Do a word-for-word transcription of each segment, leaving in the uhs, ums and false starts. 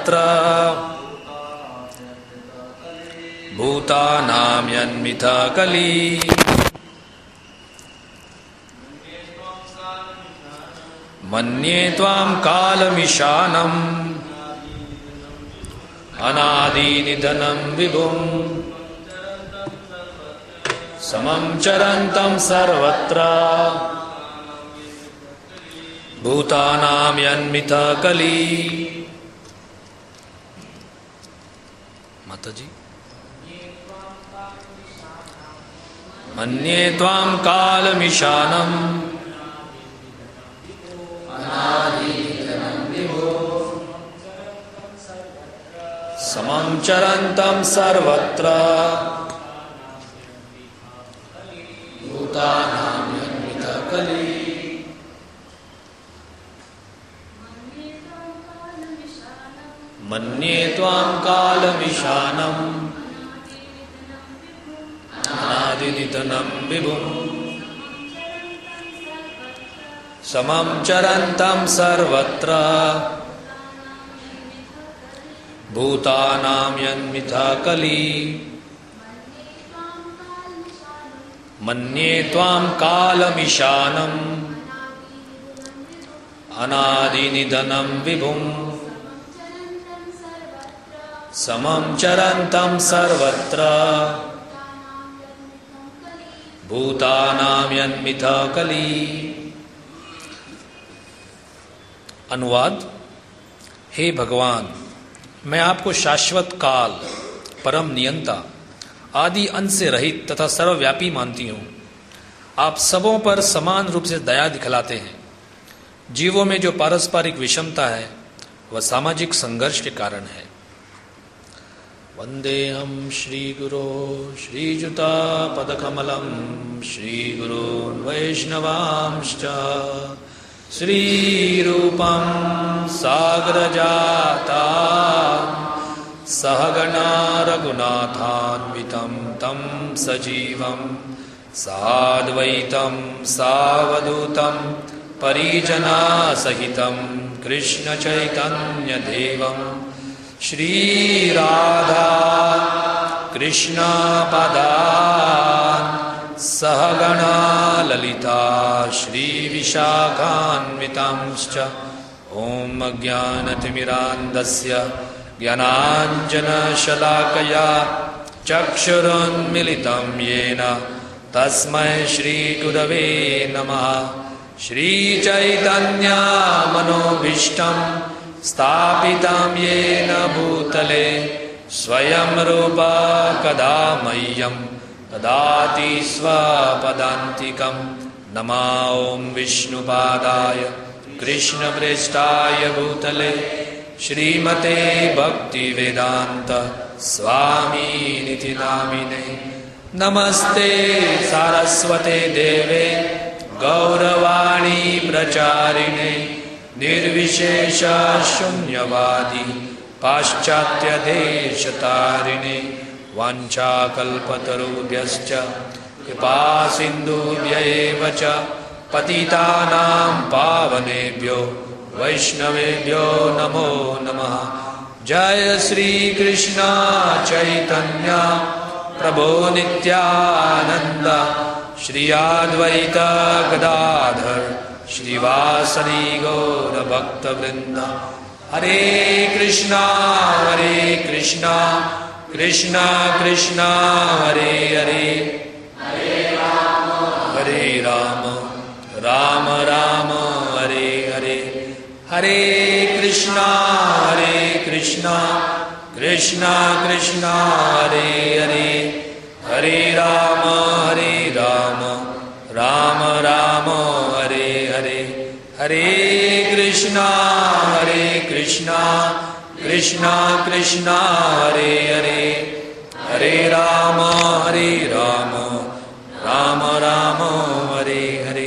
सर्वत्र भूतानां यन्मिथा कली मन्ये त्वां कालमीशानम् अनादिनिधनं विभुं समं चरन्तं सर्वत्र भूतानां यन्मिथा कली। माताजी, मन्ये त्वां कालमीशानम् समं चरन्तं सर्वत्र भूतानां यन्मिथा कली। मन्ये त्वां कालमीशानम् अनादिनिधनं विभुं समं चरन्तं सर्वत्र भूतानां यन्मिथा कली। मन्ये त्वां कालमीशानम् अनादिनिधनं विभुं समं चरन्तं सर्वत्र भूतानां यन्मिथा कली। अनुवाद। हे भगवान, मैं आपको शाश्वत काल, परम नियंता, आदि अंत से रहित तथा सर्वव्यापी मानती हूँ। आप सबों पर समान रूप से दया दिखलाते हैं। जीवों में जो पारस्परिक विषमता है वह सामाजिक संघर्ष के कारण है। वंदेहम श्रीगुरो श्रीयुतापदकमलं श्रीगुरून् वैष्णवांश्च श्रीरूपं साग्रजाता सहगणा रघुनाथान्वितं तं सजीवं साद्वैतं सावधूतं परिजनसहितं कृष्णचैतन्यदेवं श्रीराधा कृष्णपदान् सहगणा ललिता श्रीविशाखान्वितांश्च ॐ अज्ञानतिमिरान्धस्य ज्ञानाञ्जनशलाकया चक्षुरुन्मिलितं येन तस्मै श्रीगुरवे नमः। श्रीचैतन्यमनोभीष्टं स्थापितं येन भूतले स्वयं रूपा कदा मह्यं ददाति स्वपदान्तिकं। नमो ॐ विष्णुपादाय कृष्णप्रेष्ठाय भूतले श्रीमते भक्तिवेदान्त स्वामिनिति नामिने। नमस्ते सारस्वते देवे गौरवाणी प्रचारिणे निर्विशेष शून्यवादी पाश्चात्यदेशतारिणे। वाञ्छाकल्पतरुभ्यश्च कृपा सिन्धुभ्यैव च पतितानां पावनेभ्यो वैष्णवेभ्यो नमो नमः। जय श्री कृष्ण चैतन्य प्रभो नित्यानंद श्री अद्वैत गदाधर श्रीवासदि गौर भक्तवृंद। हरे कृष्णा हरे कृष्णा कृष्णा कृष्णा हरे हरे हरे राम राम राम हरे हरे। हरे कृष्णा हरे कृष्णा कृष्णा कृष्णा हरे हरे हरे राम हरे राम राम राम हरे हरे। हरे कृष्णा हरे कृष्णा कृष्णा कृष्णा हरे हरे हरे राम हरे राम राम राम हरे हरे।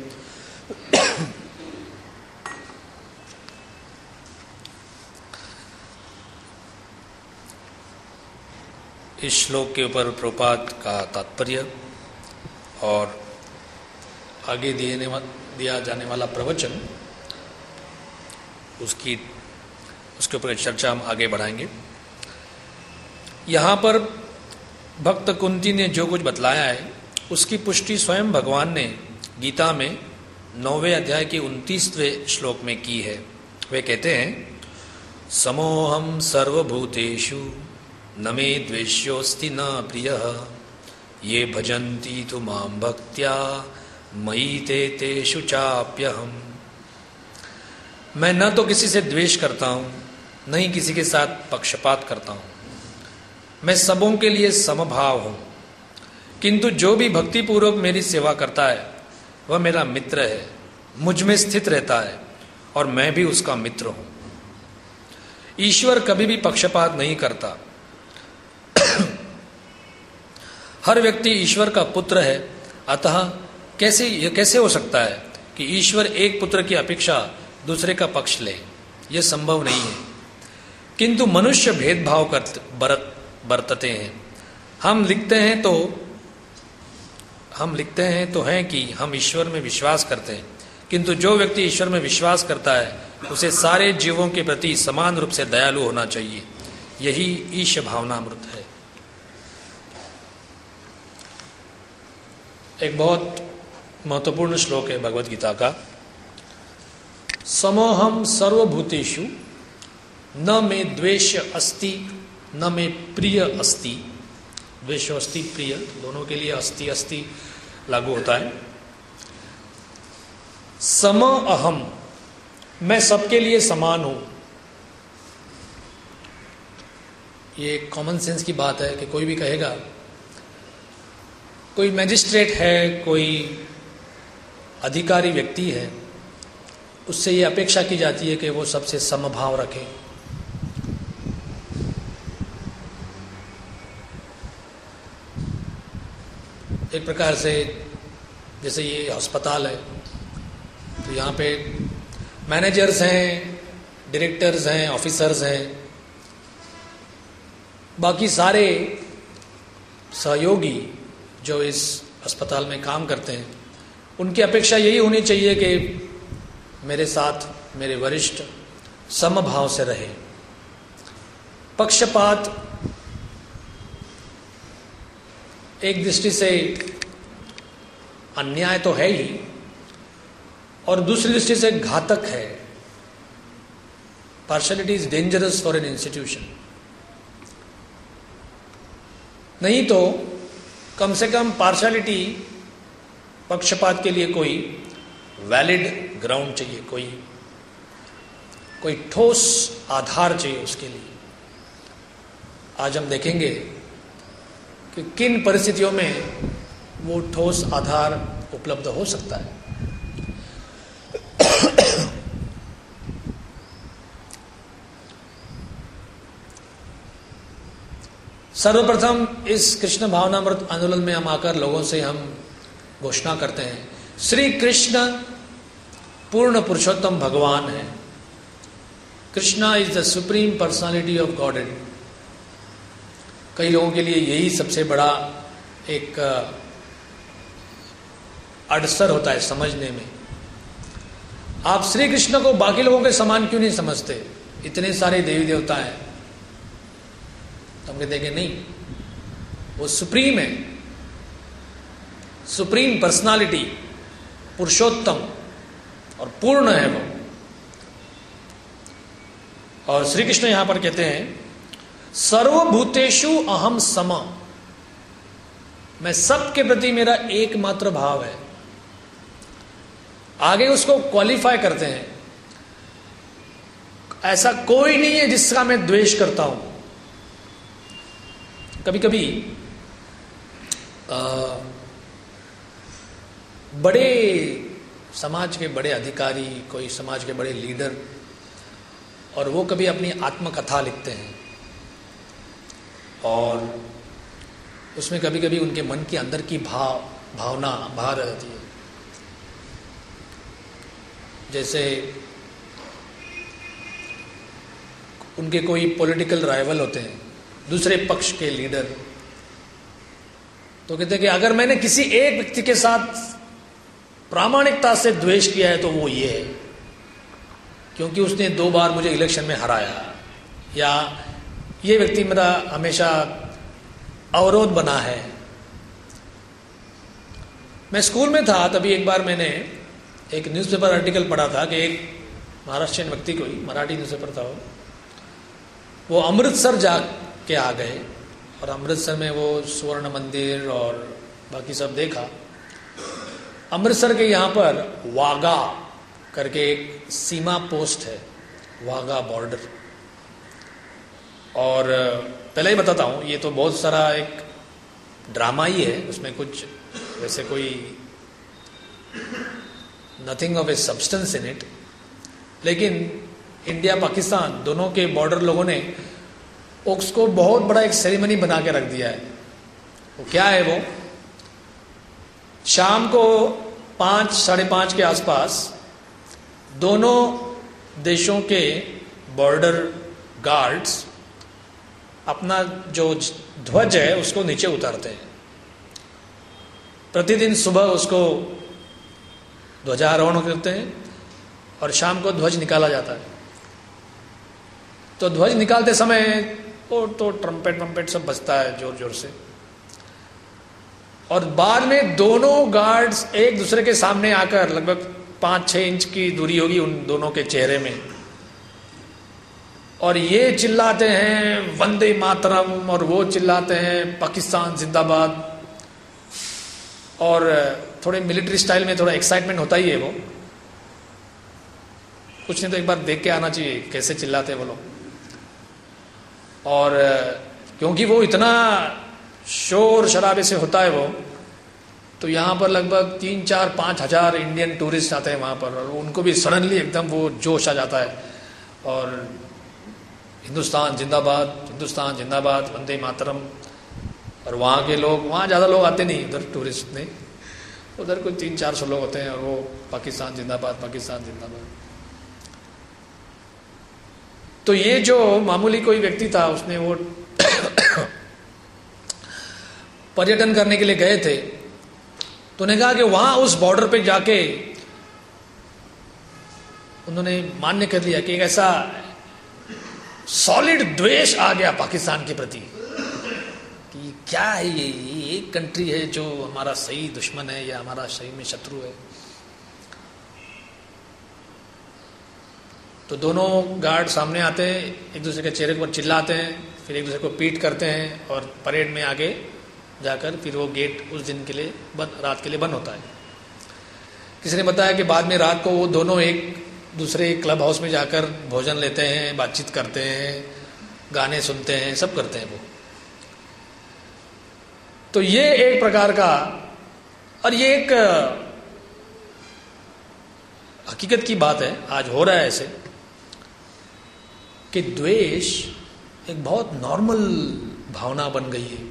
इस श्लोक के ऊपर प्रपात का तात्पर्य और आगे दिए दिया जाने वाला प्रवचन, उसकी उसके ऊपर चर्चा हम आगे बढ़ाएंगे। यहाँ पर भक्त कुंती ने जो कुछ बतलाया है उसकी पुष्टि स्वयं भगवान ने गीता में नौवें अध्याय के उनतीसवें श्लोक में की है। वे कहते हैं, समोहम सर्वभूतेषु न मे द्वेष्योस्ति न प्रियः ये भजन्ति तु मां भक्त्या मयि ते तेषु चाप्यहम्। मैं न तो किसी से द्वेष करता हूँ, न ही किसी के साथ पक्षपात करता हूँ। मैं सबों के लिए समभाव हूँ, किंतु जो भी भक्तिपूर्वक मेरी सेवा करता है वह मेरा मित्र है, मुझ में स्थित रहता है और मैं भी उसका मित्र हूँ। ईश्वर कभी भी पक्षपात नहीं करता। हर व्यक्ति ईश्वर का पुत्र है, अतः कैसे यह कैसे हो सकता है कि ईश्वर एक पुत्र की अपेक्षा दूसरे का पक्ष ले? यह संभव नहीं है। किंतु मनुष्य भेदभाव कर बरत बरतते हैं। हम लिखते हैं तो हम लिखते हैं तो हैं कि हम ईश्वर में विश्वास करते हैं, किंतु जो व्यक्ति ईश्वर में विश्वास करता है उसे सारे जीवों के प्रति समान रूप से दयालु होना चाहिए। यही ईश भावनामृत है। एक बहुत महत्वपूर्ण श्लोक है भगवत गीता का। समोहम सर्वभूतेषु न मे द्वेष अस्ति न मे प्रिय अस्ति। द्वेष अस्ति, प्रिय दोनों के लिए अस्ति अस्ति लागू होता है। सम अहम, मैं सबके लिए समान हूं। ये कॉमन सेंस की बात है कि कोई भी कहेगा, कोई मैजिस्ट्रेट है, कोई अधिकारी व्यक्ति है, उससे ये अपेक्षा की जाती है कि वो सबसे समभाव रखे। एक प्रकार से जैसे ये अस्पताल है तो यहाँ पे मैनेजर्स हैं, डायरेक्टर्स हैं, ऑफिसर्स हैं, बाकी सारे सहयोगी जो इस अस्पताल में काम करते हैं, उनकी अपेक्षा यही होनी चाहिए कि मेरे साथ मेरे वरिष्ठ समभाव से रहे। पक्षपात एक दृष्टि से अन्याय तो है ही, और दूसरी दृष्टि से घातक है। Partiality is dangerous for an institution. नहीं तो कम से कम पार्शलिटी, पक्षपात के लिए कोई वैलिड ग्राउंड चाहिए, कोई कोई ठोस आधार चाहिए उसके लिए। आज हम देखेंगे कि किन परिस्थितियों में वो ठोस आधार उपलब्ध हो सकता है। सर्वप्रथम इस कृष्ण भावनामृत आंदोलन में हम आकर लोगों से हम घोषणा करते हैं, श्री कृष्ण पूर्ण पुरुषोत्तम भगवान है। Krishna is the supreme personality of godhead. कई लोगों के लिए यही सबसे बड़ा एक अड़सर होता है समझने में। आप श्री कृष्ण को बाकी लोगों के समान क्यों नहीं समझते? इतने सारे देवी देवता हैं। तो हम कहते हैं कि नहीं, वो सुप्रीम है, सुप्रीम पर्सनालिटी, पुरुषोत्तम और पूर्ण है वो। और श्री कृष्ण यहां पर कहते हैं, सर्वभूतेषु अहम सम, मैं सबके प्रति मेरा एकमात्र भाव है। आगे उसको क्वालिफाई करते हैं, ऐसा कोई नहीं है जिसका मैं द्वेष करता हूं। कभी कभी आ, बड़े समाज के बड़े अधिकारी, कोई समाज के बड़े लीडर, और वो कभी अपनी आत्मकथा लिखते हैं और उसमें कभी कभी उनके मन के अंदर की भाव भावना बाहर रहती है। जैसे उनके कोई पॉलिटिकल राइवल होते हैं, दूसरे पक्ष के लीडर, तो कहते हैं कि अगर मैंने किसी एक व्यक्ति के साथ प्रामाणिकता से द्वेष किया है तो वो ये है, क्योंकि उसने दो बार मुझे इलेक्शन में हराया। या ये व्यक्ति मेरा हमेशा अवरोध बना है। मैं स्कूल में था तभी एक बार मैंने एक न्यूज़पेपर आर्टिकल पढ़ा था कि एक महाराष्ट्रियन व्यक्ति, कोई मराठी न्यूज़पेपर था वो वो अमृतसर जा के आ गए और अमृतसर में वो स्वर्ण मंदिर और बाकी सब देखा। अमृतसर के यहाँ पर वाघा करके एक सीमा पोस्ट है, वाघा बॉर्डर। और पहले ही बताता हूँ, ये तो बहुत सारा एक ड्रामा ही है, उसमें कुछ वैसे कोई nothing of a substance in it. लेकिन इंडिया पाकिस्तान दोनों के बॉर्डर लोगों ने उसको बहुत बड़ा एक सेरेमनी बना के रख दिया है। वो क्या है, वो शाम को पाँच साढ़े पाँच के आसपास दोनों देशों के बॉर्डर गार्ड्स अपना जो ध्वज है उसको नीचे उतारते हैं। प्रतिदिन सुबह उसको ध्वजारोहण करते हैं और शाम को ध्वज निकाला जाता है। तो ध्वज निकालते समय वो तो ट्रम्पेट वम्पेट सब बजता है जोर जोर से, और बाद में दोनों गार्ड्स एक दूसरे के सामने आकर, लगभग पाँच छः इंच की दूरी होगी उन दोनों के चेहरे में, और ये चिल्लाते हैं वंदे मातरम और वो चिल्लाते हैं पाकिस्तान जिंदाबाद। और थोड़े मिलिट्री स्टाइल में थोड़ा एक्साइटमेंट होता ही है। वो कुछ नहीं तो एक बार देख के आना चाहिए कैसे चिल्लाते हैं वो लोग। और क्योंकि वो इतना शोर शराबे से होता है वो, तो यहाँ पर लगभग तीन चार पाँच हजार इंडियन टूरिस्ट आते हैं वहाँ पर, और उनको भी सडनली एकदम वो जोश आ जाता है और हिंदुस्तान जिंदाबाद, हिंदुस्तान जिंदाबाद, वंदे मातरम। और वहाँ के लोग, वहाँ ज़्यादा लोग आते नहीं उधर टूरिस्ट में, उधर कोई तीन चार सौ लोग होते हैं और वो पाकिस्तान जिंदाबाद, पाकिस्तान जिंदाबाद। तो ये जो मामूली कोई व्यक्ति था, उसने वो पर्यटन करने के लिए गए थे, तो उन्होंने कहा कि वहां उस बॉर्डर पे जाके उन्होंने मान्य कर लिया कि एक ऐसा सॉलिड द्वेष आ गया पाकिस्तान के प्रति कि क्या है ये ये एक कंट्री है जो हमारा सही दुश्मन है या हमारा सही में शत्रु है। तो दोनों गार्ड सामने आते हैं, एक दूसरे के चेहरे पर चिल्लाते हैं, फिर एक दूसरे को पीट करते हैं और परेड में आगे जाकर फिर वो गेट उस दिन के लिए बंद, रात के लिए बंद होता है। किसी ने बताया कि बाद में रात को वो दोनों एक दूसरे क्लब हाउस में जाकर भोजन लेते हैं, बातचीत करते हैं, गाने सुनते हैं, सब करते हैं वो। तो ये एक प्रकार का, और ये एक हकीकत की बात है, आज हो रहा है ऐसे कि द्वेष एक बहुत नॉर्मल भावना बन गई है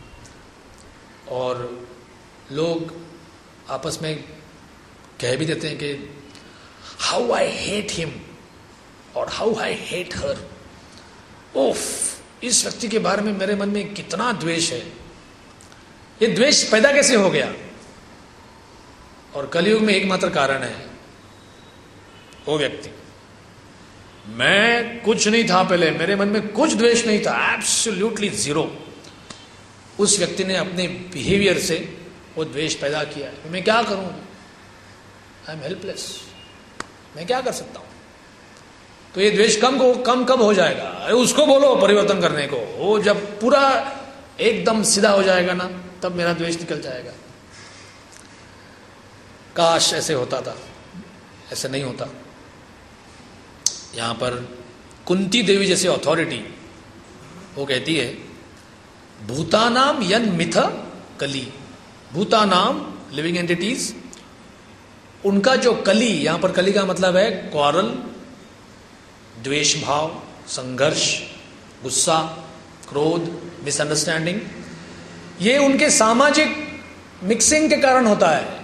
और लोग आपस में कह भी देते हैं कि हाउ आई हेट हिम और हाउ आई हेट हर। ओफ, इस व्यक्ति के बारे में मेरे मन में कितना द्वेष है। ये द्वेष पैदा कैसे हो गया? और कलयुग में एकमात्र कारण है वो व्यक्ति। मैं कुछ नहीं था पहले, मेरे मन में कुछ द्वेष नहीं था, एब्सोल्युटली जीरो। उस व्यक्ति ने अपने बिहेवियर से वो द्वेष पैदा किया है। मैं क्या करूं? आई एम हेल्पलेस, मैं क्या कर सकता हूं? तो ये द्वेष कम को कम कब हो जाएगा? अरे उसको बोलो परिवर्तन करने को। वो जब पूरा एकदम सीधा हो जाएगा ना, तब मेरा द्वेष निकल जाएगा। काश ऐसे होता था, ऐसे नहीं होता। यहां पर कुंती देवी जैसे अथॉरिटी वो कहती है भूतानाम यन मिथ कली, भूतानाम लिविंग एंटिटीज, उनका जो कली, यहां पर कली का मतलब है क्वारल, द्वेष भाव, संघर्ष, गुस्सा, क्रोध, मिसअंडरस्टैंडिंग, ये उनके सामाजिक मिक्सिंग के कारण होता है।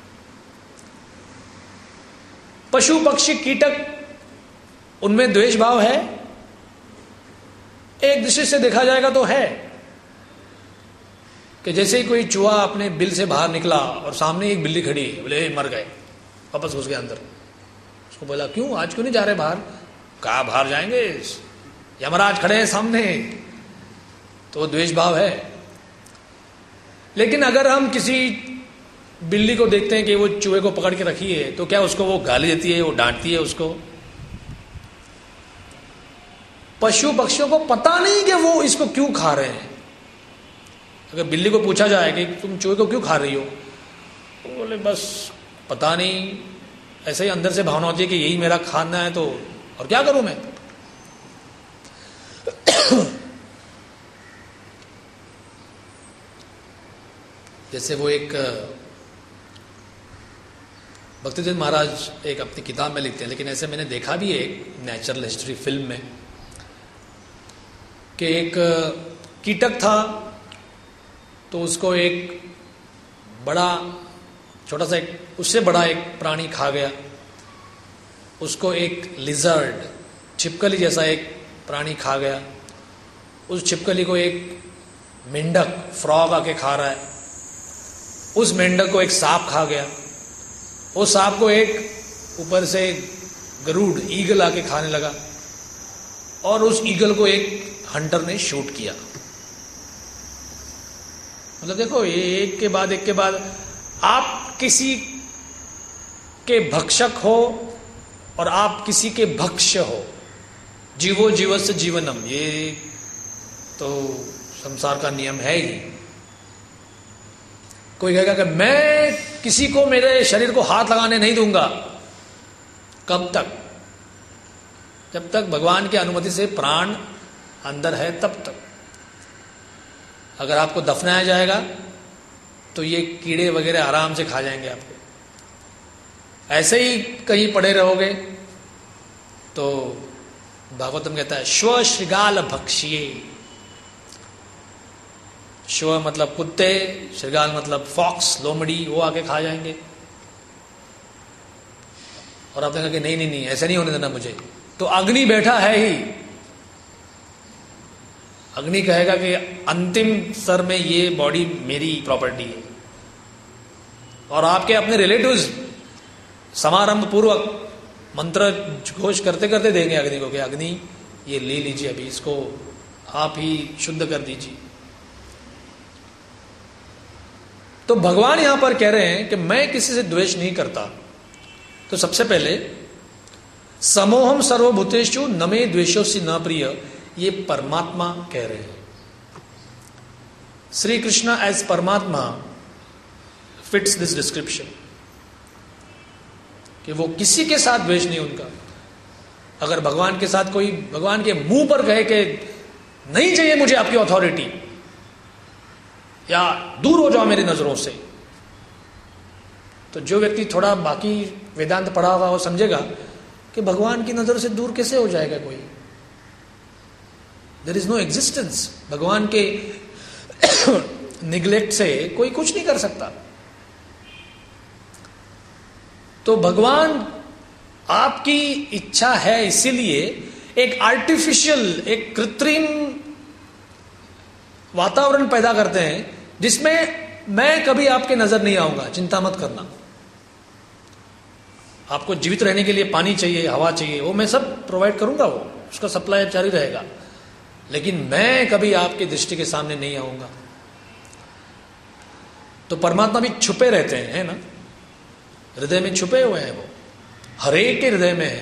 पशु पक्षी कीटक, उनमें द्वेष भाव है, एक दृष्टि से देखा जाएगा तो है कि जैसे ही कोई चूहा अपने बिल से बाहर निकला और सामने एक बिल्ली खड़ी, बोले मर गए, वापस घुस गए अंदर। उसको बोला क्यों, आज क्यों नहीं जा रहे बाहर? कहा बाहर जाएंगे, यमराज खड़े हैं सामने, तो द्वेष भाव है। लेकिन अगर हम किसी बिल्ली को देखते हैं कि वो चूहे को पकड़ के रखी है, तो क्या उसको वो गाली देती है, वो डांटती है उसको? पशु पक्षियों को पता नहीं कि वो इसको क्यों खा रहे हैं। अगर बिल्ली को पूछा जाए कि तुम चूहे को क्यों खा रही हो, तो बोले बस पता नहीं, ऐसे ही अंदर से भावना होती है कि यही मेरा खाना है, तो और क्या करूं मैं। जैसे वो एक भक्तिजन महाराज एक अपनी किताब में लिखते हैं, लेकिन ऐसे मैंने देखा भी है एक नेचुरल हिस्ट्री फिल्म में, कि एक कीटक था, तो उसको एक बड़ा छोटा सा एक उससे बड़ा एक प्राणी खा गया। उसको एक लिजर्ड, छिपकली जैसा एक प्राणी खा गया। उस छिपकली को एक मेंढक, फ्रॉग आके खा रहा है। उस मेंढक को एक सांप खा गया। उस सांप को एक ऊपर से गरुड़, ईगल आके खाने लगा, और उस ईगल को एक हंटर ने शूट किया। मतलब देखो, ये एक के बाद एक के बाद आप किसी के भक्षक हो और आप किसी के भक्ष्य हो। जीवो जीवस्य जीवनम, ये तो संसार का नियम है ही। कोई कहेगा कि मैं किसी को मेरे शरीर को हाथ लगाने नहीं दूंगा। कब तक? जब तक भगवान की अनुमति से प्राण अंदर है तब तक। अगर आपको दफनाया जाएगा तो ये कीड़े वगैरह आराम से खा जाएंगे आपको। ऐसे ही कहीं पड़े रहोगे तो भागवतम कहता है श्व श्रृगाल भक्षिये। श्व मतलब कुत्ते, श्रृगाल मतलब फॉक्स, लोमड़ी, वो आके खा जाएंगे। और आपने कहा कि नहीं नहीं नहीं ऐसा नहीं होने देना मुझे, तो अग्नि बैठा है ही। अग्नि कहेगा कि अंतिम स्तर में ये बॉडी मेरी प्रॉपर्टी है। और आपके अपने रिलेटिव्स समारंभ पूर्वक मंत्र घोष करते करते देंगे अग्नि को कि अग्नि ये ले लीजिए, अभी इसको आप ही शुद्ध कर दीजिए। तो भगवान यहां पर कह रहे हैं कि मैं किसी से द्वेष नहीं करता। तो सबसे पहले समोहम सर्वभूतेषु न मे द्वेषोऽसि न प्रिय, ये परमात्मा कह रहे हैं। श्री कृष्ण एज परमात्मा फिट्स दिस डिस्क्रिप्शन, कि वो किसी के साथ द्वेष नहीं उनका। अगर भगवान के साथ कोई भगवान के मुंह पर कहे कि नहीं चाहिए मुझे आपकी अथॉरिटी, या दूर हो जाओ मेरी नजरों से, तो जो व्यक्ति थोड़ा बाकी वेदांत पढ़ा हुआ वो समझेगा कि भगवान की नजर से दूर कैसे हो जाएगा कोई। There is no existence. भगवान के निग्लेक्ट से कोई कुछ नहीं कर सकता। तो भगवान आपकी इच्छा है, इसीलिए एक आर्टिफिशियल, एक कृत्रिम वातावरण पैदा करते हैं जिसमें मैं कभी आपके नजर नहीं आऊंगा, चिंता मत करना। आपको जीवित रहने के लिए पानी चाहिए, हवा चाहिए, वो मैं सब प्रोवाइड करूंगा, वो उसका सप्लाई जारी रहेगा, लेकिन मैं कभी आपकी दृष्टि के सामने नहीं आऊंगा। तो परमात्मा भी छुपे रहते हैं, है ना, हृदय में छुपे हुए हैं, वो हरेक के हृदय में है।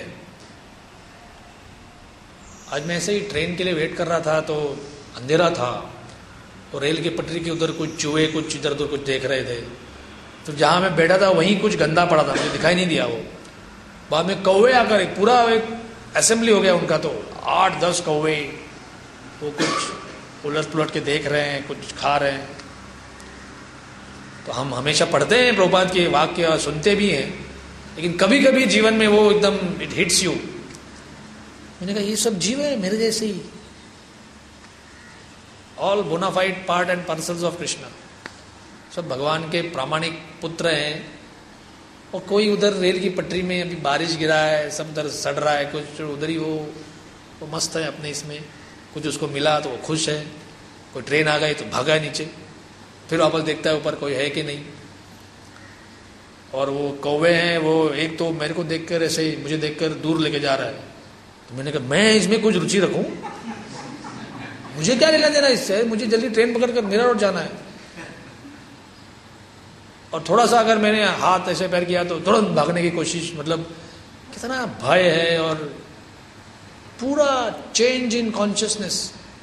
आज मैं ऐसे ही ट्रेन के लिए वेट कर रहा था, तो अंधेरा था, तो रेल की पटरी के उधर कुछ चूहे कुछ इधर उधर कुछ देख रहे थे। तो जहां मैं बैठा था वहीं कुछ गंदा पड़ा था, मुझे दिखाई नहीं दिया। वो बाद में कौवे आकर एक पूरा एक असेंबली हो गया उनका, तो आठ दस कौवे वो कुछ उलट पुलट के देख रहे हैं, कुछ खा रहे हैं। तो हम हमेशा पढ़ते हैं प्रभुपाद के वाक्य, सुनते भी हैं, लेकिन कभी कभी जीवन में वो एकदम इट हिट्स यू। मैंने कहा ये सब जीव है मेरे जैसे ही, all bonafide part and parcels of Krishna, सब भगवान के प्रामाणिक पुत्र हैं। और कोई उधर रेल की पटरी में अभी बारिश गिरा है, सब उधर सड़ रहा है, कुछ उधर ही वो, वो मस्त है अपने इसमें, कुछ उसको मिला तो वो खुश है, कोई ट्रेन आ गई तो भागा है नीचे, फिर वापस देखता है ऊपर कोई है कि नहीं। और वो कौवे हैं, वो एक तो मेरे को देखकर ऐसे ही मुझे देखकर दूर लेके जा रहा है, तो मैंने कहा मैं इसमें कुछ रुचि रखूं, मुझे क्या लेना देना इससे, मुझे जल्दी ट्रेन पकड़ कर मेरा रोड जाना है। और थोड़ा सा अगर मैंने हाथ ऐसे पैर किया तो तुरंत भागने की कोशिश, मतलब कितना भय है और पूरा चेंज इन कॉन्शियसनेस।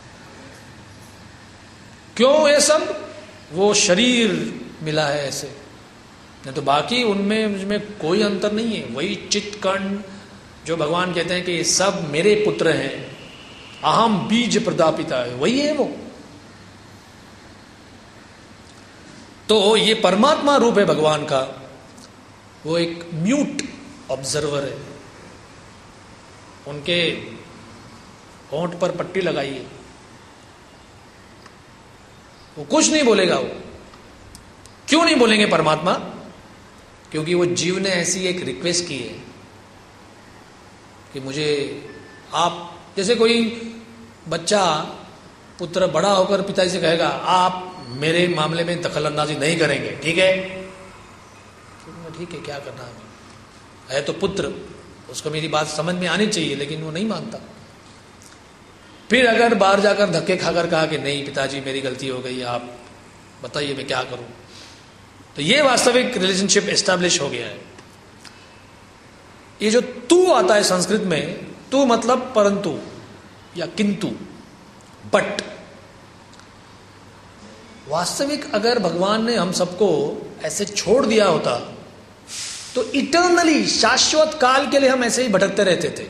क्यों ये सब? वो शरीर मिला है ऐसे, नहीं तो बाकी उनमें मुझमें कोई अंतर नहीं है। वही चित्त कर्ण जो भगवान कहते हैं कि ये सब मेरे पुत्र हैं, अहम बीज प्रदापिता है, वही है वो। तो ये परमात्मा रूप है भगवान का, वो एक म्यूट ऑब्जर्वर है। उनके होंठ पर पट्टी लगाई है, वो कुछ नहीं बोलेगा। वो क्यों नहीं बोलेंगे परमात्मा? क्योंकि वो जीव ने ऐसी एक रिक्वेस्ट की है कि मुझे आप, जैसे कोई बच्चा पुत्र बड़ा होकर पिताजी से कहेगा आप मेरे मामले में दखल अंदाजी नहीं करेंगे, ठीक है? ठीक है, क्या करना है, है तो पुत्र, उसको मेरी बात समझ में आनी चाहिए, लेकिन वो नहीं मानता। फिर अगर बाहर जाकर धक्के खाकर कहा कि नहीं पिताजी मेरी गलती हो गई, आप बताइए मैं क्या करूं, तो ये वास्तविक रिलेशनशिप एस्टैब्लिश हो गया है। ये जो तू आता है संस्कृत में, तू मतलब परंतु या किंतु, बट। वास्तविक अगर भगवान ने हम सबको ऐसे छोड़ दिया होता तो इटर्नली, शाश्वत काल के लिए हम ऐसे ही भटकते रहते थे।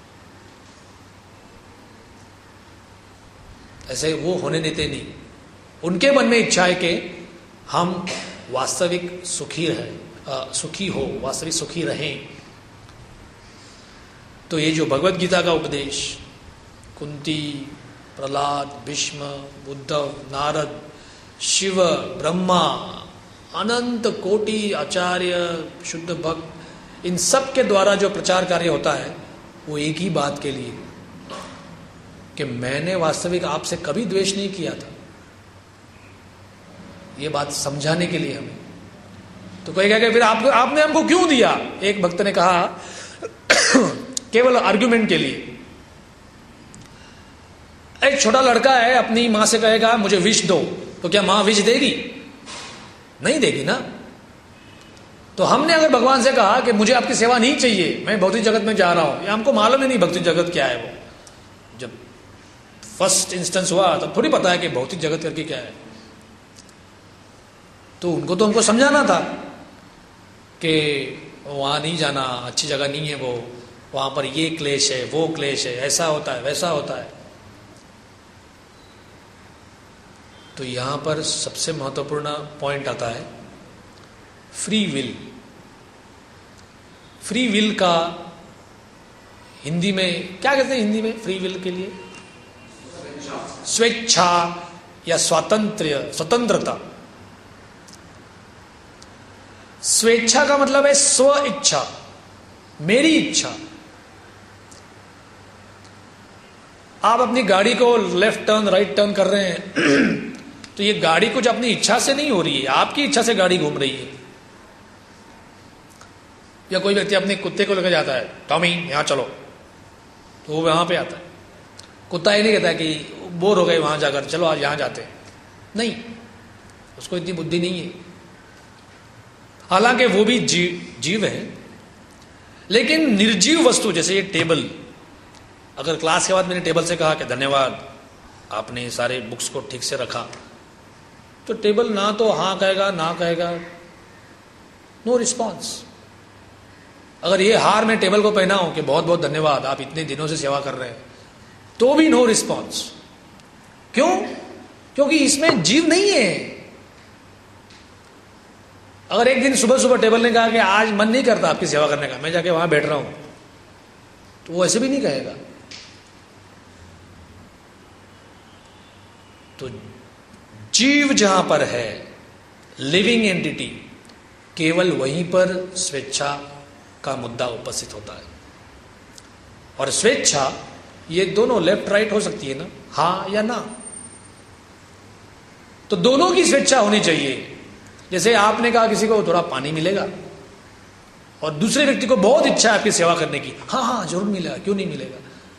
ऐसे वो होने देते नहीं। उनके मन में इच्छा है कि हम वास्तविक सुखी रहें, सुखी हो, वास्तविक सुखी रहें। तो ये जो भगवत गीता का उपदेश, कुंती, प्रहलाद, भीष्म, बुद्ध, नारद, शिव, ब्रह्मा, अनंत कोटि आचार्य, शुद्ध भक्त, इन सब के द्वारा जो प्रचार कार्य होता है वो एक ही बात के लिए कि मैंने वास्तविक आपसे कभी द्वेष नहीं किया था, ये बात समझाने के लिए हमें। तो कोई कहेगा फिर आपको, आपने हमको क्यों दिया? एक भक्त ने कहा केवल आर्ग्यूमेंट के लिए। एक छोटा लड़का है, अपनी मां से कहेगा मुझे विष दो, तो क्या मां विष देगी? नहीं देगी ना। तो हमने अगर भगवान से कहा कि मुझे आपकी सेवा नहीं चाहिए, मैं भौतिक जगत में जा रहा हूं, या हमको मालूम ही नहीं भौतिक जगत क्या है। वो जब फर्स्ट इंस्टेंस हुआ तब थोड़ी पता है कि भौतिक जगत करके क्या है। तो उनको तो हमको समझाना था कि वहां नहीं जाना, अच्छी जगह नहीं है वो, वहां पर ये क्लेश है, वो क्लेश है, ऐसा होता है, वैसा होता है। तो यहां पर सबसे महत्वपूर्ण पॉइंट आता है फ्री विल। फ्री विल का हिंदी में क्या कहते हैं? हिंदी में फ्री विल के लिए स्वेच्छा या स्वातंत्र्य, स्वतंत्रता। स्वेच्छा का मतलब है स्व इच्छा, मेरी इच्छा। आप अपनी गाड़ी को लेफ्ट टर्न, राइट टर्न कर रहे हैं तो ये गाड़ी कुछ अपनी इच्छा से नहीं हो रही है, आपकी इच्छा से गाड़ी घूम रही है। या कोई व्यक्ति अपने कुत्ते को लेकर जाता है, टॉमी यहां चलो, तो वो वहां पे आता है। कुत्ता ये नहीं कहता कि बोर हो गए वहां जाकर, चलो आज यहां जाते हैं, नहीं, उसको इतनी बुद्धि नहीं है। हालांकि वो भी जीव जीव है, लेकिन निर्जीव वस्तु जैसे ये टेबल, अगर क्लास के बाद मैंने टेबल से कहा कि धन्यवाद आपने सारे बुक्स को ठीक से रखा, तो टेबल ना तो हाँ कहेगा ना कहेगा, नो रिस्पॉन्स। अगर ये हार मैं टेबल को पहना हूं कि बहुत बहुत धन्यवाद आप इतने दिनों से सेवा कर रहे हैं, तो भी नो रिस्पॉन्स। क्यों? क्योंकि इसमें जीव नहीं है। अगर एक दिन सुबह सुबह टेबल ने कहा कि आज मन नहीं करता आपकी सेवा करने का, मैं जाके वहां बैठ रहा हूं, तो वो ऐसे भी नहीं कहेगा। तो जीव जहां पर है, लिविंग एंटिटी, केवल वहीं पर स्वेच्छा का मुद्दा उपस्थित होता है। और स्वेच्छा ये दोनों लेफ्ट राइट हो सकती है ना, हां या ना। तो दोनों की स्वेच्छा होनी चाहिए। जैसे आपने कहा किसी को थोड़ा पानी मिलेगा, और दूसरे व्यक्ति को बहुत इच्छा है आपकी सेवा करने की, हाँ हाँ जरूर मिलेगा, क्यों नहीं मिलेगा।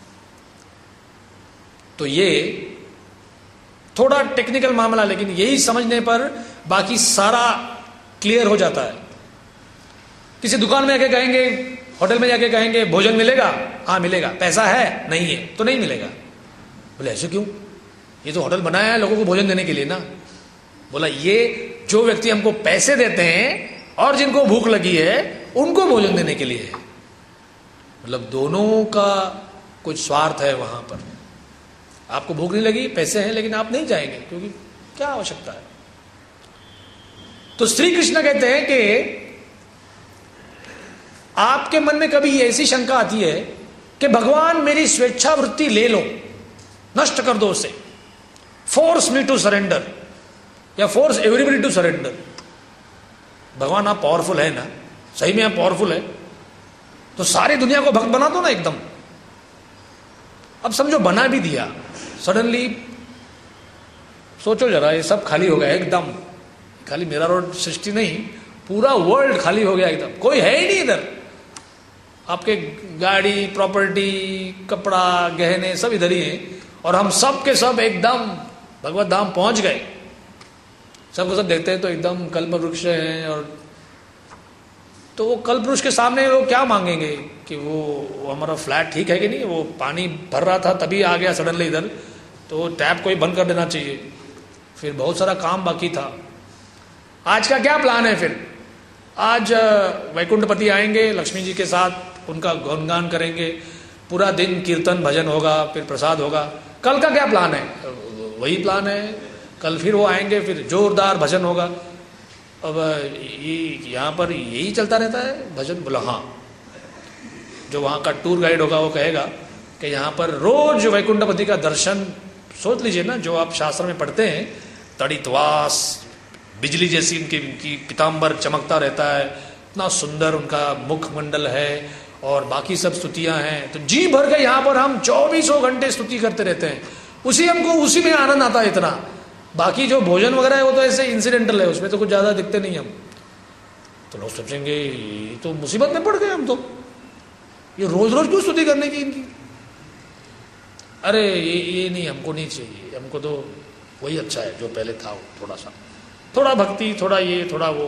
तो ये थोड़ा टेक्निकल मामला, लेकिन यही समझने पर बाकी सारा क्लियर हो जाता है। किसी दुकान में आके कहेंगे, होटल में जाके कहेंगे भोजन मिलेगा, हाँ मिलेगा, पैसा है नहीं है तो नहीं मिलेगा। बोले ऐसे क्यों? ये तो होटल बनाया है लोगों को भोजन देने के लिए ना। बोला ये जो व्यक्ति हमको पैसे देते हैं और जिनको भूख लगी है उनको भोजन देने के लिए है। मतलब दोनों का कुछ स्वार्थ है वहां पर। आपको भूख नहीं लगी, पैसे हैं, लेकिन आप नहीं जाएंगे क्योंकि क्या आवश्यकता है। तो श्री कृष्ण कहते हैं कि आपके मन में कभी ऐसी शंका आती है कि भगवान मेरी स्वेच्छा वृत्ति ले लो, नष्ट कर दो उसे, फोर्स मी टू सरेंडर या फोर्स एवरीबडी टू सरेंडर। भगवान आप पावरफुल है ना, सही में आप पावरफुल है, तो सारी दुनिया को भक्त बना दो ना एकदम। अब समझो बना भी दिया, सडनली सोचो जरा, ये सब खाली हो गया एकदम। खाली मेरा रोड सृष्टि नहीं, पूरा वर्ल्ड खाली हो गया एकदम, कोई है ही नहीं इधर। आपके गाड़ी, प्रॉपर्टी, कपड़ा, गहने सब इधर ही हैं, और हम सब के सब एकदम भगवत धाम पहुंच गए। सबको सब देखते हैं तो एकदम कल्प वृक्ष है, और तो वो कल्प वृक्ष के सामने वो क्या मांगेंगे कि वो, वो हमारा फ्लैट ठीक है कि नहीं, वो पानी भर रहा था तभी आ गया सडनली इधर, तो टैप कोई बंद कर देना चाहिए। फिर बहुत सारा काम बाकी था। आज का क्या प्लान है फिर? आज वैकुंठपति आएंगे लक्ष्मी जी के साथ, उनका गुणगान करेंगे, पूरा दिन कीर्तन भजन होगा, फिर प्रसाद होगा। कल का क्या प्लान है? वही प्लान है, कल फिर वो आएंगे, फिर जोरदार भजन होगा। अब ये यहाँ पर यही चलता रहता है भजन? बोला हाँ। जो वहाँ का टूर गाइड होगा वो कहेगा कि यहाँ पर रोज वैकुंठपति का दर्शन, सोच लीजिए ना, जो आप शास्त्र में पढ़ते हैं, तड़ितवास, बिजली जैसी उनकी उनकी पीताम्बर चमकता रहता है, इतना सुंदर उनका मुखमंडल है, और बाकी सब स्तुतियां हैं। तो जी भर के यहाँ पर हम चौबीसों घंटे स्तुति करते रहते हैं, उसी हमको उसी में आनंद आता है इतना। बाकी जो भोजन वगैरह है वो तो ऐसे इंसिडेंटल है, उसमें तो कुछ ज्यादा दिखते नहीं हम। तो लोग सोचेंगे ये तो मुसीबत में पड़ गए हम, तो ये रोज रोज क्यों स्तुति करने की इनकी? अरे ये ये नहीं, हमको नहीं चाहिए, हमको तो वही अच्छा है जो पहले था, वो थोड़ा सा, थोड़ा भक्ति, थोड़ा ये, थोड़ा वो।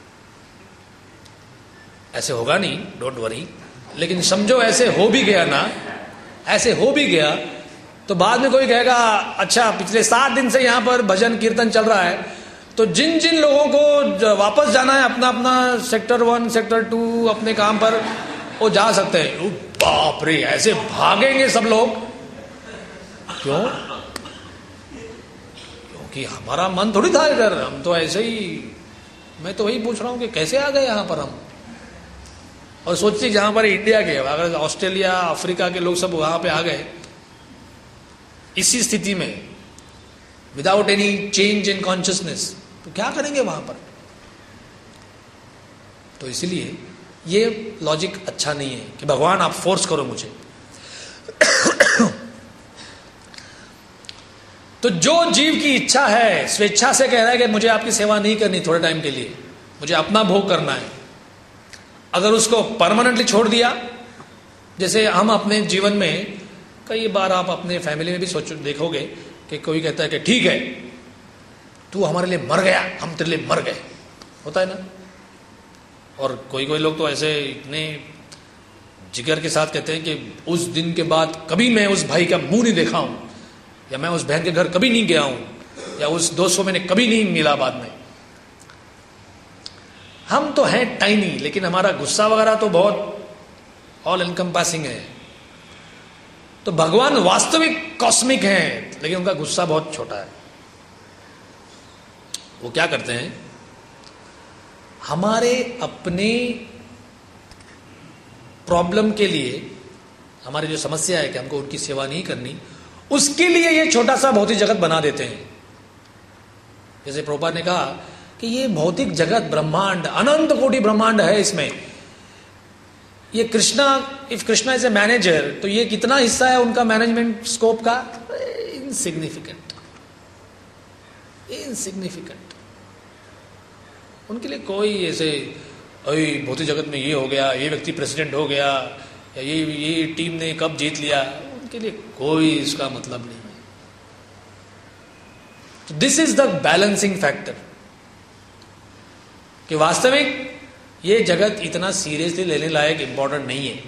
ऐसे होगा नहीं, डोंट वरी। लेकिन समझो ऐसे हो भी गया ना, ऐसे हो भी गया तो बाद में कोई कहेगा अच्छा पिछले सात दिन से यहाँ पर भजन कीर्तन चल रहा है, तो जिन जिन लोगों को वापस जाना है अपना अपना सेक्टर वन सेक्टर टू अपने काम पर, वो जा सकते हैं। बाप रे, ऐसे भागेंगे सब लोग। क्यों? क्योंकि हमारा मन थोड़ी था इधर, हम तो ऐसे ही, मैं तो वही पूछ रहा हूं कि कैसे आ गए यहाँ पर हम। और सोचिए जहां पर इंडिया के, अगर ऑस्ट्रेलिया अफ्रीका के लोग सब वहां पे आ गए इसी स्थिति में, without any change in consciousness, तो क्या करेंगे वहां पर? तो इसलिए ये लॉजिक अच्छा नहीं है कि भगवान आप फोर्स करो मुझे। तो जो जीव की इच्छा है, स्वेच्छा से कह रहा है कि मुझे आपकी सेवा नहीं करनी थोड़े टाइम के लिए, मुझे अपना भोग करना है, अगर उसको परमानेंटली छोड़ दिया, जैसे हम अपने जीवन में कई बार, आप अपने फैमिली में भी सोचो, देखोगे कि कोई कहता है कि ठीक है तू हमारे लिए मर गया, हम तेरे लिए मर गए, होता है ना। और कोई कोई लोग तो ऐसे इतने जिगर के साथ कहते हैं कि उस दिन के बाद कभी मैं उस भाई का मुंह नहीं देखा हूं, या मैं उस बहन के घर कभी नहीं गया हूं, या उस दोस्त को मैंने कभी नहीं मिला बाद में। हम तो हैं टाइनी, लेकिन हमारा गुस्सा वगैरह तो बहुत ऑल एनकम्पासिंग है। तो भगवान वास्तविक कॉस्मिक हैं, लेकिन उनका गुस्सा बहुत छोटा है। वो क्या करते हैं, हमारे अपने प्रॉब्लम के लिए, हमारी जो समस्या है कि हमको उनकी सेवा नहीं करनी, उसके लिए ये छोटा सा भौतिक जगत बना देते हैं। जैसे प्रभुपाद ने कहा कि ये भौतिक जगत, ब्रह्मांड, अनंत कोटि ब्रह्मांड है, इसमें ये Krishna, if Krishna is a manager, तो ये कितना हिस्सा है उनका मैनेजमेंट स्कोप का? Insignificant, insignificant. उनके लिए कोई ऐसे भौतिक जगत में ये हो गया, ये व्यक्ति प्रेसिडेंट हो गया, या ये ये टीम ने कब जीत लिया, उनके लिए कोई इसका मतलब नहीं है। तो this is the balancing factor कि वास्तविक ये जगत इतना सीरियसली लेने लायक इंपॉर्टेंट नहीं है।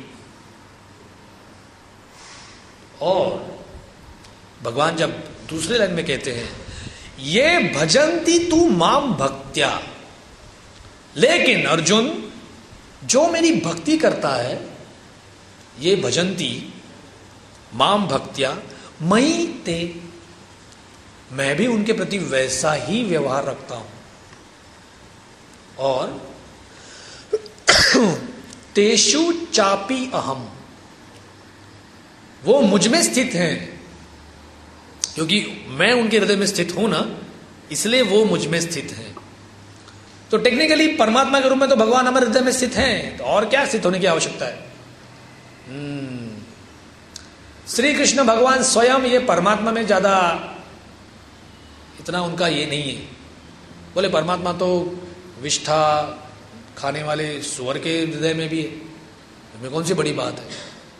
और भगवान जब दूसरे लाइन में कहते हैं ये भजंती तू माम भक्त्या, लेकिन अर्जुन जो मेरी भक्ति करता है ये भजंती माम भक्त्या मयि ते, मैं भी उनके प्रति वैसा ही व्यवहार रखता हूं। और तेषु चापी अहम, वो मुझ में स्थित हैं, क्योंकि मैं उनके हृदय में स्थित हूं ना, इसलिए वो मुझ में स्थित हैं। तो टेक्निकली परमात्मा के रूप में तो भगवान हमारे हृदय में स्थित हैं, तो और क्या स्थित होने की आवश्यकता है। श्री कृष्ण भगवान स्वयं ये परमात्मा में ज्यादा इतना उनका ये नहीं है। बोले परमात्मा तो विष्ठा खाने वाले सुअर के हृदय में भी है, इसमें कौन सी बड़ी बात है।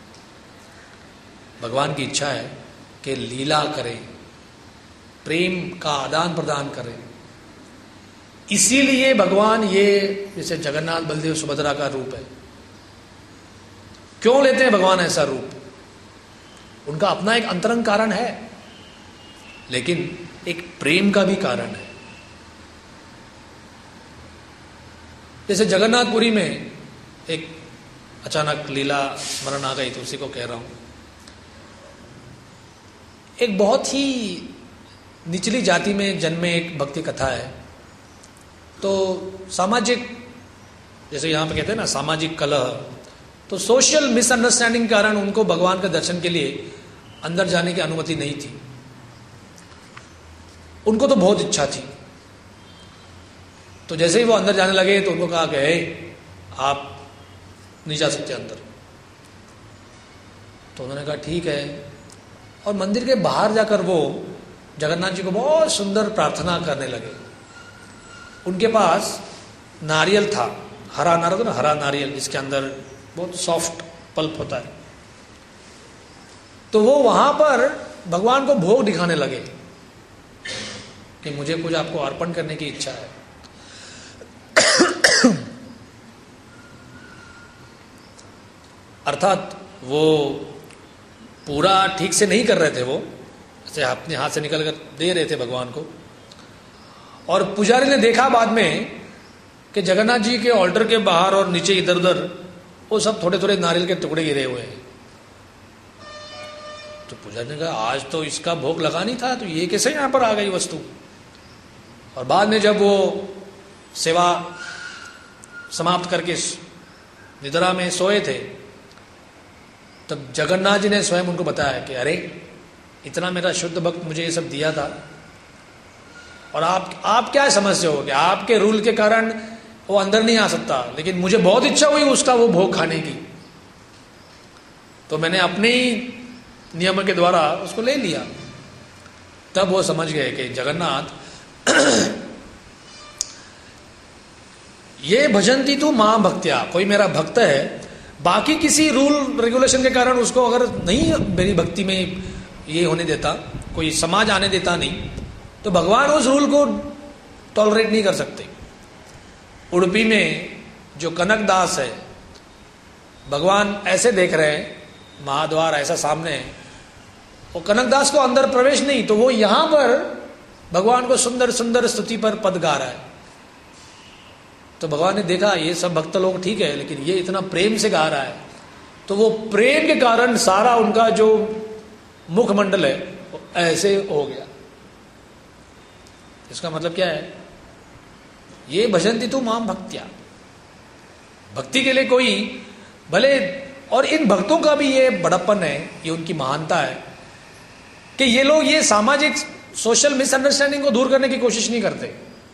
भगवान की इच्छा है कि लीला करें, प्रेम का आदान प्रदान करें, इसीलिए भगवान ये जैसे जगन्नाथ बलदेव सुभद्रा का रूप है। क्यों लेते हैं भगवान ऐसा रूप? उनका अपना एक अंतरंग कारण है, लेकिन एक प्रेम का भी कारण है। जैसे जगन्नाथपुरी में एक अचानक लीला स्मरण आ गई तो उसी को कह रहा हूं। एक बहुत ही निचली जाति में जन्मे एक भक्ति कथा है। तो सामाजिक, जैसे यहां पे कहते हैं ना सामाजिक कलह, तो सोशल मिसअंडरस्टैंडिंग के कारण उनको भगवान के दर्शन के लिए अंदर जाने की अनुमति नहीं थी। उनको तो बहुत इच्छा थी। तो जैसे ही वो अंदर जाने लगे तो उनको कहा कि आप नहीं जा सकते अंदर। तो उन्होंने कहा ठीक है, और मंदिर के बाहर जाकर वो जगन्नाथ जी को बहुत सुंदर प्रार्थना करने लगे। उनके पास नारियल था, हरा नारियल ना, हरा नारियल जिसके अंदर बहुत सॉफ्ट पल्प होता है। तो वो वहां पर भगवान को भोग दिखाने लगे कि मुझे कुछ आपको अर्पण करने की इच्छा है। अर्थात वो पूरा ठीक से नहीं कर रहे थे, वो ऐसे अपने हाथ से निकल कर दे रहे थे भगवान को। और पुजारी ने देखा बाद में कि जगन्नाथ जी के ऑल्टर के बाहर और नीचे इधर उधर वो सब थोड़े थोड़े नारियल के टुकड़े गिरे हुए हैं। तो पुजारी ने कहा आज तो इसका भोग लगानी था, तो ये कैसे यहां पर आ गई वस्तु। और बाद में जब वो सेवा समाप्त करके निद्रा में सोए थे, तब जगन्नाथ जी ने स्वयं उनको बताया कि अरे इतना मेरा शुद्ध भक्त मुझे ये सब दिया था, और आप आप क्या समझते हो कि आपके रूल के कारण वो अंदर नहीं आ सकता, लेकिन मुझे बहुत इच्छा हुई उसका वो भोग खाने की, तो मैंने अपने ही नियम के द्वारा उसको ले लिया। तब वो समझ गए कि जगन्नाथ ये भजंती तू मां भक्त्या, कोई मेरा भक्त है, बाकी किसी रूल रेगुलेशन के कारण उसको अगर नहीं मेरी भक्ति में ये होने देता, कोई समाज आने देता नहीं, तो भगवान उस रूल को टॉलरेट नहीं कर सकते। उडुपी में जो कनक दास है, भगवान ऐसे देख रहे हैं, महाद्वार ऐसा सामने है, वो कनक दास को अंदर प्रवेश नहीं, तो वो यहां पर भगवान को सुंदर सुंदर स्तुति पर पद गा रहा है। तो भगवान ने देखा ये सब भक्त लोग ठीक है, लेकिन ये इतना प्रेम से गा रहा है, तो वो प्रेम के कारण सारा उनका जो मुखमंडल है वो ऐसे हो गया। इसका मतलब क्या है? ये भजंती तू मां भक्त्या, भक्ति के लिए कोई भले, और इन भक्तों का भी ये बड़प्पन है, ये उनकी महानता है कि ये लोग ये सामाजिक सोशल मिसअंडरस्टैंडिंग को दूर करने की कोशिश नहीं करते।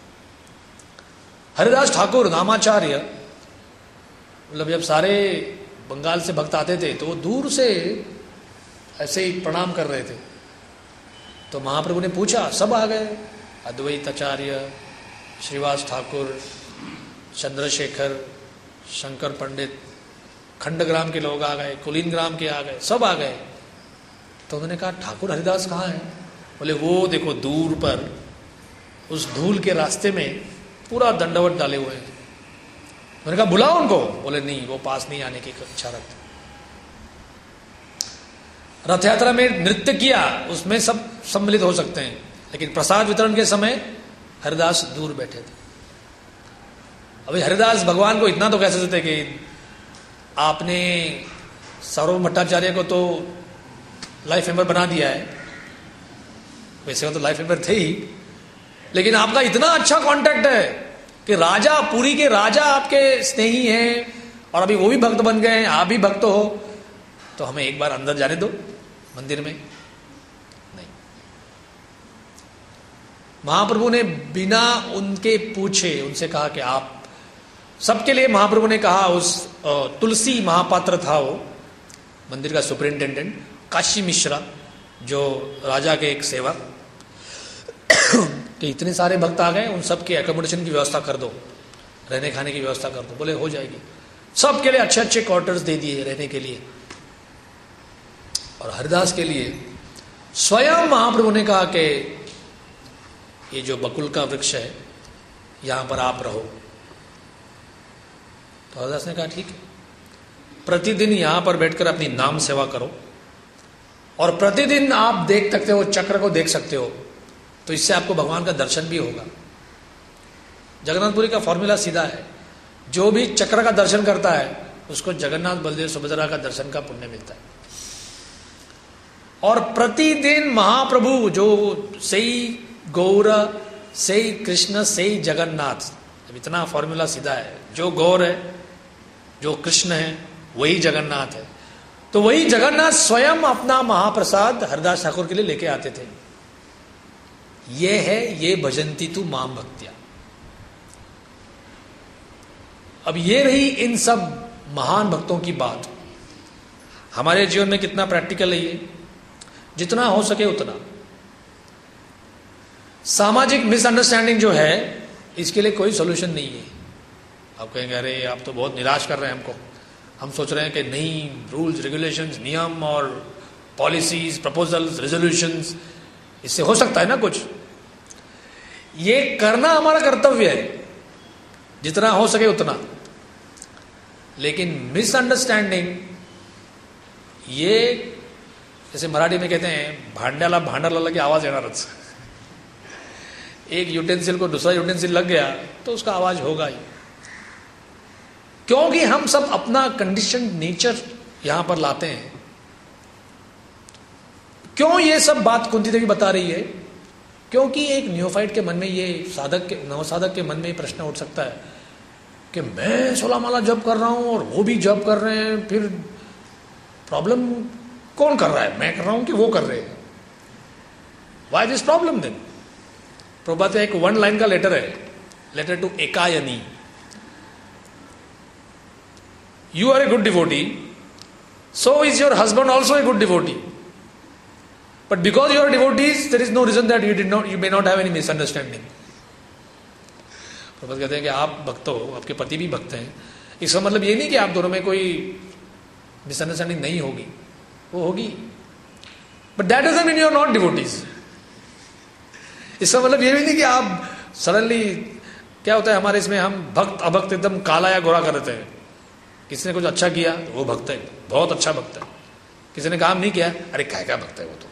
हरिदास ठाकुर नामाचार्य, मतलब जब सारे बंगाल से भक्त आते थे तो वो दूर से ऐसे ही प्रणाम कर रहे थे, तो महाप्रभु ने पूछा, सब आ गए, अद्वैत आचार्य, श्रीवास ठाकुर, चंद्रशेखर, शंकर पंडित, खंडग्राम के लोग आ गए, कुलीन ग्राम के आ गए, सब आ गए। तो उन्होंने कहा ठाकुर हरिदास कहाँ हैं? बोले वो देखो दूर पर उस धूल के रास्ते में पूरा दंडवत डाले हुए हैं। मैंने कहा बुलाओ उनको, बोले नहीं, वो पास नहीं आने की इच्छा रखते। रथ यात्रा में नृत्य किया, उसमें सब सम्मिलित हो सकते हैं, लेकिन प्रसाद वितरण के समय हरिदास दूर बैठे थे। अभी हरिदास भगवान को इतना तो कह सकते कि आपने सार्वभौम भट्टाचार्य को तो लाइफ मेंबर बना दिया है, वैसे वो तो लाइफ मेंबर थे ही, लेकिन आपका इतना अच्छा कांटेक्ट है कि राजा, पुरी के राजा आपके स्नेही हैं और अभी वो भी भक्त बन गए हैं, आप भी भक्त हो, तो हमें एक बार अंदर जाने दो मंदिर में। नहीं, महाप्रभु ने बिना उनके पूछे उनसे कहा कि आप सबके लिए, महाप्रभु ने कहा, उस तुलसी महापात्र था वो मंदिर का सुपरिंटेंडेंट, काशी मिश्रा जो राजा के एक सेवक, कि इतने सारे भक्त आ गए, उन सब के एकोमोडेशन की व्यवस्था कर दो, रहने खाने की व्यवस्था कर दो। बोले हो जाएगी। सबके लिए अच्छे अच्छे क्वार्टर्स दे दिए रहने के लिए। और हरिदास के लिए स्वयं महाप्रभु ने कहा कि ये जो बकुल का वृक्ष है यहां पर आप रहो। तो हरिदास ने कहा ठीक है, प्रतिदिन यहां पर बैठकर अपनी नाम सेवा करो और प्रतिदिन आप देख सकते हो, चक्र को देख सकते हो, तो इससे आपको भगवान का दर्शन भी होगा। जगन्नाथपुरी का फॉर्मूला सीधा है, जो भी चक्र का दर्शन करता है उसको जगन्नाथ बलदेव सुभद्रा का दर्शन का पुण्य मिलता है। और प्रतिदिन महाप्रभु जो सही गौर, सही कृष्ण, सही जगन्नाथ, अब इतना फॉर्मूला सीधा है, जो गौर है, जो कृष्ण है, वही जगन्नाथ है। तो वही जगन्नाथ स्वयं अपना महाप्रसाद हरिदास ठाकुर के लिए लेके आते थे। ये है ये भजंती तू माम भक्तिया। अब ये रही इन सब महान भक्तों की बात। हमारे जीवन में कितना प्रैक्टिकल है ये, जितना हो सके उतना। सामाजिक मिसअंडरस्टैंडिंग जो है इसके लिए कोई सॉल्यूशन नहीं है। आप कहेंगे अरे आप तो बहुत निराश कर रहे हैं हमको, हम सोच रहे हैं कि नहीं, रूल्स रेगुलेशंस, नियम और पॉलिसीज, प्रपोजल्स, रेजोल्यूशंस, इससे हो सकता है ना कुछ। ये करना हमारा कर्तव्य है, जितना हो सके उतना। लेकिन मिसअंडरस्टैंडिंग, ये जैसे मराठी में कहते हैं भांड्याला भांडर लगा की आवाज येणारच। एक यूटेंसिल को दूसरा यूटेंसिल लग गया तो उसका आवाज होगा ही, क्योंकि हम सब अपना कंडीशन नेचर यहां पर लाते हैं। क्यों ये सब बात कुंती देवी बता रही है? क्योंकि एक न्योफाइट के मन में ये, साधक के, नवसाधक के मन में ये प्रश्न उठ सकता है कि मैं सोलह माला जप कर रहा हूं और वो भी जप कर रहे हैं, फिर प्रॉब्लम कौन कर रहा है, मैं कर रहा हूं कि वो कर रहे हैं? Why this problem then? Prabhupada एक वन लाइन का लेटर है, letter to Ekayani. You are a good devotee, so is your husband also a good devotee, but because you are devotees there is no reason that you did not you may not have any misunderstanding. Prabhupada कहते हैं कि आप भक्त हो, आपके पति भी भक्त हैं, इसका मतलब ये नहीं कि आप दोनों में कोई मिसअंडरस्टैंडिंग नहीं होगी, वो होगी, but that doesn't mean you are not devotees. इसका मतलब ये भी नहीं कि आप सडनली, क्या होता है हमारे इसमें, हम भक्त अभक्त एकदम काला या गोरा कर देते हैं। किसी ने कुछ अच्छा किया तो वो भक्त है, बहुत अच्छा भक्त है, किसी ने काम नहीं किया, अरे क्या क्या भक्त है वो तो।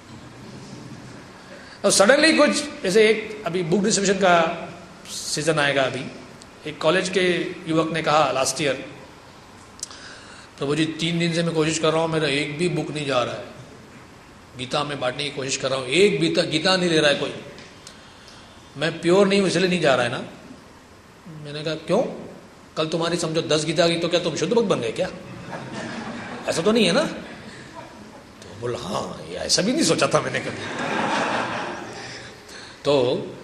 और सडनली कुछ, जैसे एक अभी बुक डिस्ट्रीब्यूशन का सीजन आएगा, अभी एक कॉलेज के युवक ने कहा लास्ट ईयर, प्रभु जी तीन दिन से मैं कोशिश कर रहा हूँ, मेरा एक भी बुक नहीं जा रहा है, गीता में बांटने की कोशिश कर रहा हूँ, एक गीता गीता नहीं ले रहा है कोई, मैं प्योर नहीं हूँ इसलिए नहीं जा रहा है ना। मैंने कहा क्यों? कल तुम्हारी समझो दस गीता गई तो क्या तुम शुद्ध भक्त बन गए क्या? ऐसा तो नहीं है ना? तो बोला हाँ, ये ऐसा भी नहीं सोचा था मैंने कभी। तो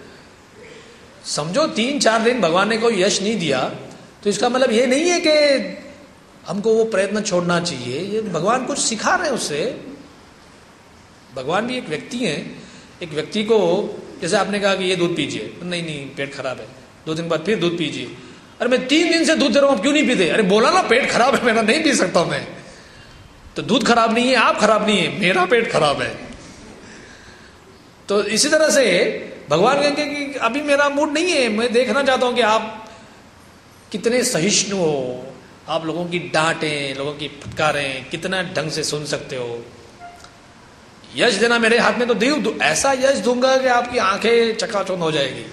समझो तीन चार दिन भगवान ने कोई यश नहीं दिया तो इसका मतलब ये नहीं है कि हमको वो प्रयत्न छोड़ना चाहिए। ये भगवान कुछ सिखा रहे हैं उससे। भगवान भी एक व्यक्ति है, एक व्यक्ति को, जैसे आपने कहा कि ये दूध पीजिए, नहीं नहीं पेट खराब है, दो दिन बाद फिर दूध पीजिए, अरे मैं तीन दिन से दूध दे रहा हूं, क्यों नहीं पीते? अरे बोला ना पेट खराब है मेरा, नहीं पी सकता मैं। तो दूध खराब नहीं है, आप खराब नहीं है, मेरा पेट खराब है। तो इसी तरह से भगवान कहेंगे कि अभी मेरा मूड नहीं है, मैं देखना चाहता हूं कि आप कितने सहिष्णु हो, आप लोगों की डांटें, लोगों की फटकारें कितना ढंग से सुन सकते हो। यश देना मेरे हाथ में तो दे, ऐसा यश दूंगा कि आपकी आंखें चकाचौंध हो जाएगी।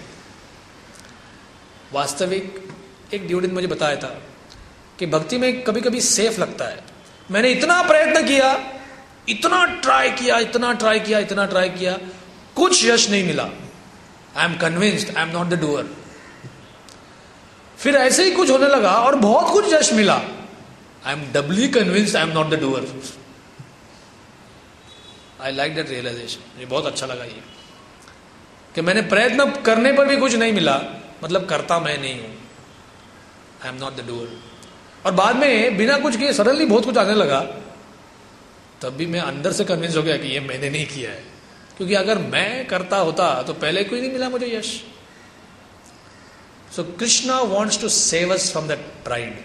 वास्तविक एक डिवोटी ने मुझे बताया था कि भक्ति में कभी कभी सेफ लगता है। मैंने इतना प्रयत्न किया, इतना ट्राई किया, इतना ट्राई किया, इतना ट्राई किया, कुछ यश नहीं मिला। I am convinced I am not the doer. फिर ऐसे ही कुछ होने लगा और बहुत कुछ यश मिला। I am doubly convinced I am not the doer. I like that realisation. मुझे बहुत अच्छा लगा ये कि मैंने प्रयत्न करने पर भी कुछ नहीं मिला, मतलब करता मैं नहीं हूं। I am not the doer. और बाद में बिना कुछ किए सडनली बहुत कुछ आने लगा, तब भी मैं अंदर से कन्विंस हो गया कि ये मैंने नहीं किया है, क्योंकि अगर मैं करता होता तो पहले कोई नहीं मिला मुझे यश। So Krishna wants to save us from that pride.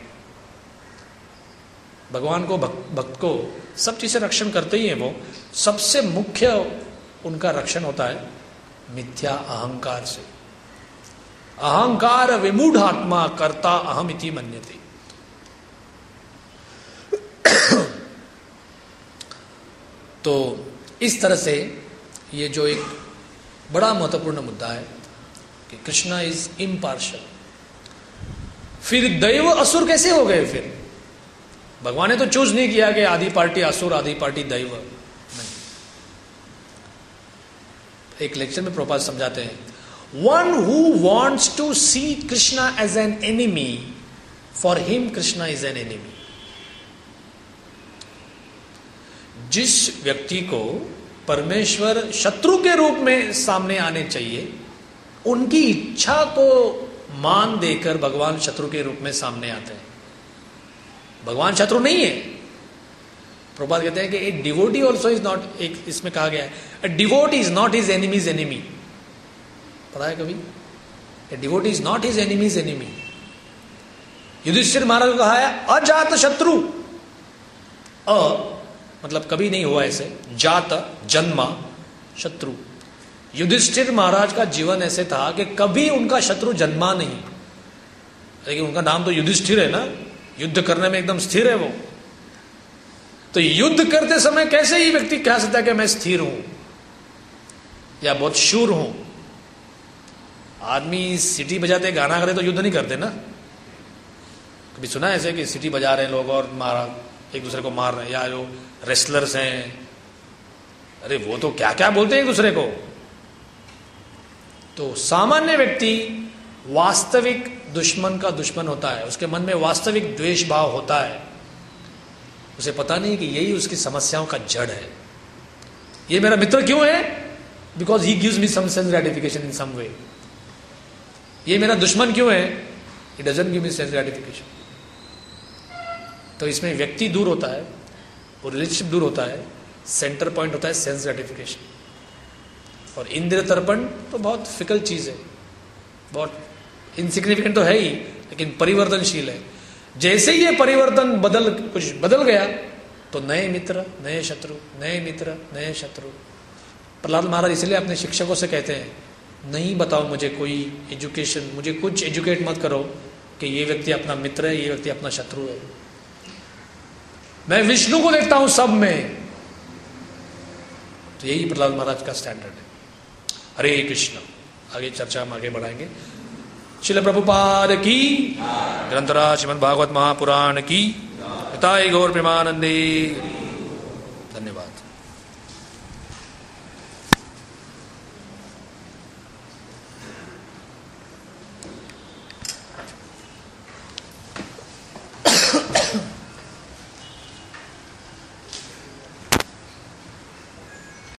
भगवान को भक्त, भक्त को सब चीजें रक्षण करते ही हैं। वो सबसे मुख्य उनका रक्षण होता है मिथ्या अहंकार से। अहंकार विमूढ़ आत्मा कर्ता अहम इति मन्यते। तो इस तरह से ये जो एक बड़ा महत्वपूर्ण मुद्दा है कि कृष्णा इज इम्पार्शियल। फिर दैव असुर कैसे हो गए? फिर भगवान ने तो चूज नहीं किया कि आधी पार्टी असुर आधी पार्टी दैव। नहीं। एक लेक्चर में प्रभुपाद समझाते हैं, one who wants to see Krishna as an enemy, for him Krishna is an enemy. जिस व्यक्ति को परमेश्वर शत्रु के रूप में सामने आने चाहिए, उनकी इच्छा को मान देकर भगवान शत्रु के रूप में सामने आते हैं। भगवान शत्रु नहीं है। प्रभुपाद कहते हैं कि a devotee also is not, एक इसमें कहा गया है, a devotee is not his enemy's enemy. पढ़ा है कभी? A devotee is not his enemy's enemy. Yudhishthira Maharaj को कहा है अजात शत्रु। अ मतलब कभी नहीं हुआ ऐसे, जात जन्मा शत्रु। युधिष्ठिर महाराज का जीवन ऐसे था कि कभी उनका शत्रु जन्मा नहीं, लेकिन उनका नाम तो युधिष्ठिर है ना, युद्ध करने में एकदम स्थिर है वो। तो युद्ध करते समय कैसे ही व्यक्ति कह सकता है कि मैं स्थिर हूं या बहुत शूर हूं? आदमी सीटी बजाते गाना करे तो युद्ध नहीं करते ना। कभी सुना है ऐसे कि सीटी बजा रहे लोग और मारा एक दूसरे को मार रहे हैं, या जो रेसलर्स हैं, अरे वो तो क्या क्या बोलते हैं एक दूसरे को। तो सामान्य व्यक्ति वास्तविक दुश्मन का दुश्मन होता है, उसके मन में वास्तविक द्वेष भाव होता है। उसे पता नहीं कि यही उसकी समस्याओं का जड़ है। ये मेरा मित्र क्यों है? Because he gives me some sense gratification in some way. ये मेरा दुश्मन क्यों है? It doesn't give me sense gratification. तो इसमें व्यक्ति दूर होता है, वो रिलेशनशिप दूर होता है, सेंटर पॉइंट होता है सेंस ग्रेटिफिकेशन। और इंद्रिय तर्पण तो बहुत फिकल चीज है, बहुत इनसिग्निफिकेंट तो है ही, लेकिन परिवर्तनशील है। जैसे ही ये परिवर्तन बदल कुछ बदल गया तो नए मित्र नए शत्रु, नए मित्र नए शत्रु। प्रहलाद महाराज इसलिए अपने शिक्षकों से कहते हैं, नहीं बताओ मुझे कोई एजुकेशन, मुझे कुछ एजुकेट मत करो कि ये व्यक्ति अपना मित्र है, ये व्यक्ति अपना शत्रु है। मैं विष्णु को देखता हूं सब में। तो यही प्रहलाद महाराज का स्टैंडर्ड है। हरे कृष्ण। आगे चर्चा हम आगे बढ़ाएंगे। श्रील प्रभुपाद की, ग्रंथराज श्रीमद् भागवत महापुराण की, हिताय गौर प्रेमानंदे। धन्यवाद।